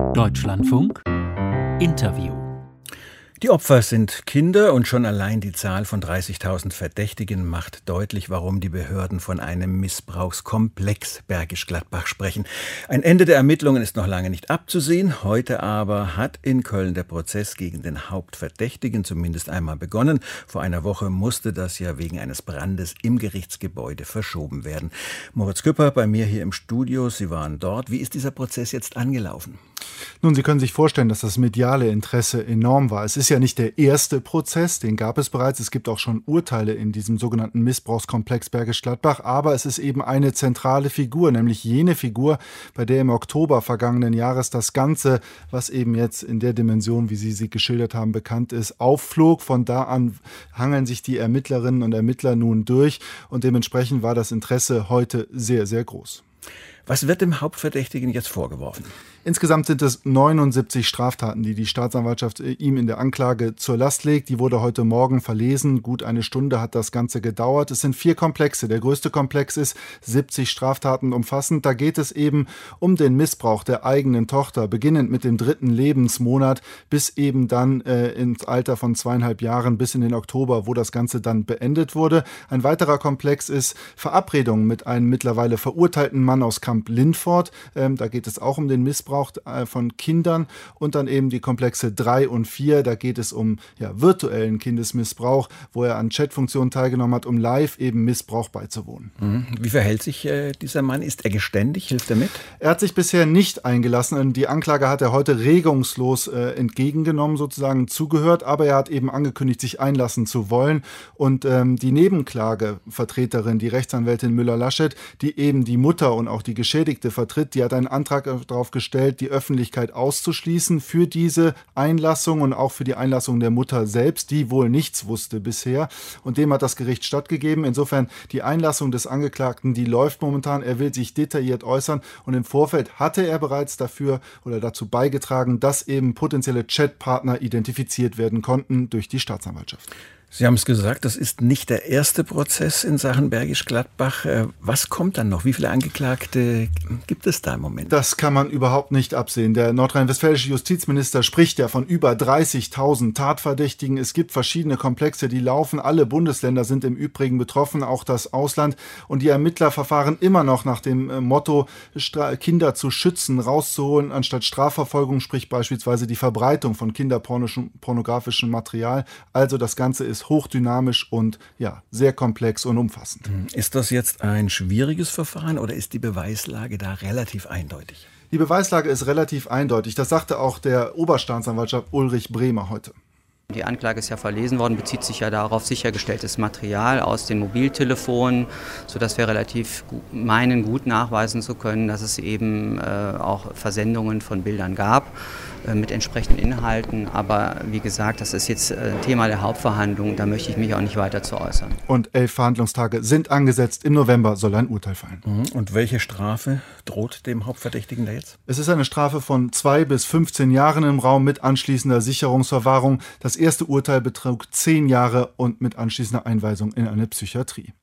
Deutschlandfunk Interview. Die Opfer sind Kinder und schon allein die Zahl von 30.000 Verdächtigen macht deutlich, warum die Behörden von einem Missbrauchskomplex Bergisch Gladbach sprechen. Ein Ende der Ermittlungen ist noch lange nicht abzusehen. Heute aber hat in Köln der Prozess gegen den Hauptverdächtigen zumindest einmal begonnen. Vor einer Woche musste das ja wegen eines Brandes im Gerichtsgebäude verschoben werden. Moritz Küpper bei mir hier im Studio. Sie waren dort. Wie ist dieser Prozess jetzt angelaufen? Nun, Sie können sich vorstellen, dass das mediale Interesse enorm war. Es ist ja nicht der erste Prozess, den gab es bereits. Es gibt auch schon Urteile in diesem sogenannten Missbrauchskomplex Bergisch Gladbach. Aber es ist eben eine zentrale Figur, nämlich jene Figur, bei der im Oktober vergangenen Jahres das Ganze, was eben jetzt in der Dimension, wie Sie geschildert haben, bekannt ist, aufflog. Von da an hangeln sich die Ermittlerinnen und Ermittler nun durch. Und dementsprechend war das Interesse heute sehr, sehr groß. Was wird dem Hauptverdächtigen jetzt vorgeworfen? Insgesamt sind es 79 Straftaten, die die Staatsanwaltschaft ihm in der Anklage zur Last legt. Die wurde heute Morgen verlesen. Gut eine Stunde hat das Ganze gedauert. Es sind 4 Komplexe. Der größte Komplex ist 70 Straftaten umfassend. Da geht es eben um den Missbrauch der eigenen Tochter, beginnend mit dem 3. Lebensmonat bis eben dann ins Alter von 2,5 Jahren bis in den Oktober, wo das Ganze dann beendet wurde. Ein weiterer Komplex ist Verabredungen mit einem mittlerweile verurteilten Mann aus Kamp-Lindfort. Da geht es auch um den Missbrauch von Kindern, und dann eben die Komplexe 3 und 4, da geht es um virtuellen Kindesmissbrauch, wo er an Chatfunktionen teilgenommen hat, um live eben Missbrauch beizuwohnen. Wie verhält sich dieser Mann? Ist er geständig? Hilft er mit? Er hat sich bisher nicht eingelassen. Die Anklage hat er heute regungslos entgegengenommen, sozusagen zugehört, aber er hat eben angekündigt, sich einlassen zu wollen. Und die Nebenklagevertreterin, die Rechtsanwältin Müller-Laschet, die eben die Mutter und auch die Geschädigte vertritt, die hat einen Antrag darauf gestellt, die Öffentlichkeit auszuschließen für diese Einlassung und auch für die Einlassung der Mutter selbst, die wohl nichts wusste bisher. Und dem hat das Gericht stattgegeben. Insofern die Einlassung des Angeklagten, die läuft momentan. Er will sich detailliert äußern, und im Vorfeld hatte er bereits dafür oder dazu beigetragen, dass eben potenzielle Chatpartner identifiziert werden konnten durch die Staatsanwaltschaft. Sie haben es gesagt, das ist nicht der erste Prozess in Sachen Bergisch Gladbach. Was kommt dann noch? Wie viele Angeklagte gibt es da im Moment? Das kann man überhaupt nicht absehen. Der nordrhein-westfälische Justizminister spricht ja von über 30.000 Tatverdächtigen. Es gibt verschiedene Komplexe, die laufen. Alle Bundesländer sind im Übrigen betroffen, auch das Ausland. Und die Ermittler verfahren immer noch nach dem Motto, Kinder zu schützen, rauszuholen, anstatt Strafverfolgung, sprich beispielsweise die Verbreitung von kinderpornografischem Material. Also das Ganze ist hochdynamisch und sehr komplex und umfassend. Ist das jetzt ein schwieriges Verfahren oder ist die Beweislage da relativ eindeutig? Die Beweislage ist relativ eindeutig. Das sagte auch der Oberstaatsanwalt Ulrich Bremer heute. Die Anklage ist ja verlesen worden, bezieht sich ja darauf sichergestelltes Material aus den Mobiltelefonen, sodass wir relativ meinen, gut nachweisen zu können, dass es eben auch Versendungen von Bildern gab mit entsprechenden Inhalten. Aber wie gesagt, das ist jetzt Thema der Hauptverhandlung, da möchte ich mich auch nicht weiter zu äußern. Und 11 Verhandlungstage sind angesetzt. Im November soll ein Urteil fallen. Und welche Strafe droht dem Hauptverdächtigen da jetzt? Es ist eine Strafe von 2 bis 15 Jahren im Raum mit anschließender Sicherungsverwahrung. Das erste Urteil betrug 10 Jahre und mit anschließender Einweisung in eine Psychiatrie.